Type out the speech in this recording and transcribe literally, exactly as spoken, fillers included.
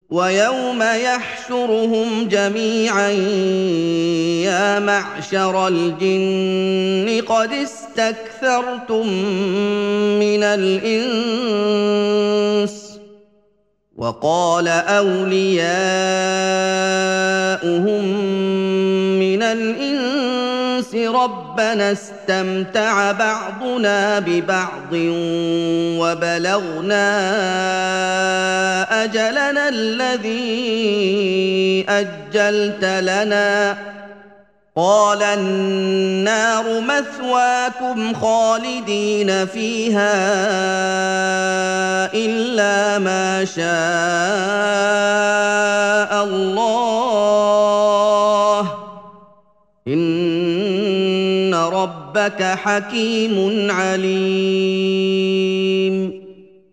ويوم يحشرهم جميعا يا معشر الجن قد استكثرتم من الإنس وقال أولياؤهم من الإنس ربنا استمتع بعضنا ببعض وبلغنا أجلنا الذي أجلت لنا قال النار مثواكم خالدين فيها إلا ما شاء الله إن ربك حكيم عليم